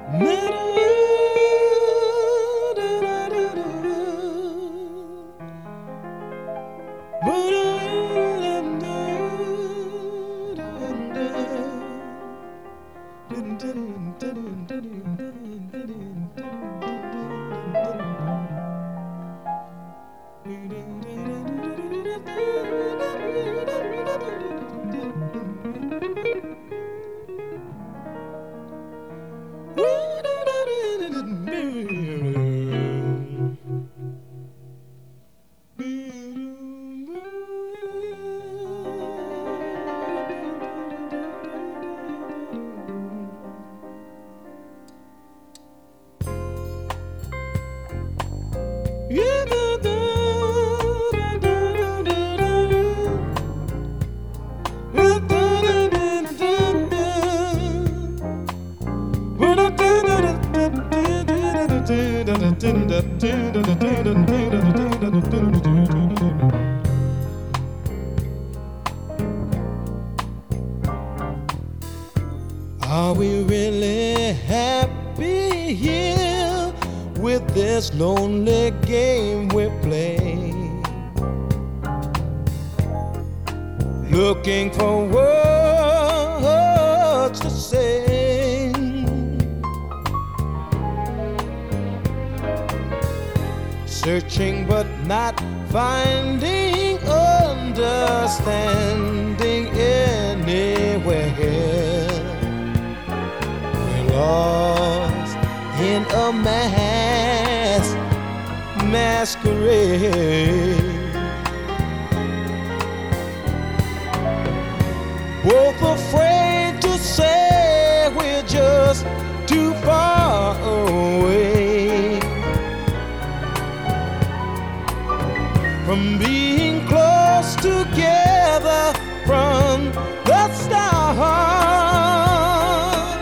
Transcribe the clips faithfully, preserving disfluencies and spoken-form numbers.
Are we really happy here with this lonely game we play? Looking for words to say, searching but not finding understanding anywhere. We're lost in a mass masquerade, both afraid to say we're just too far away from being close together from the start.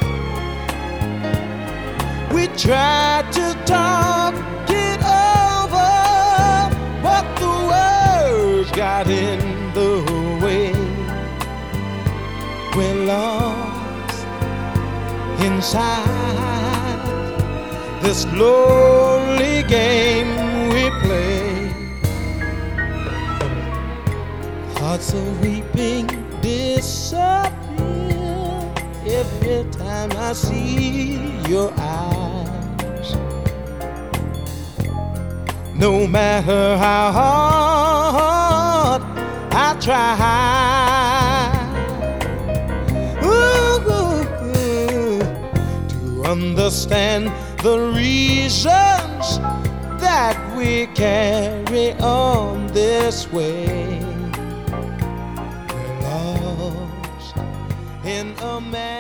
We tried to talk it over, but the words got in the way. We're lost inside this lonely game we play. Hearts are weeping disappear every time I see your eyes. No matter how hard I try ooh, ooh, ooh, to understand the reasons that we carry on this way. In a man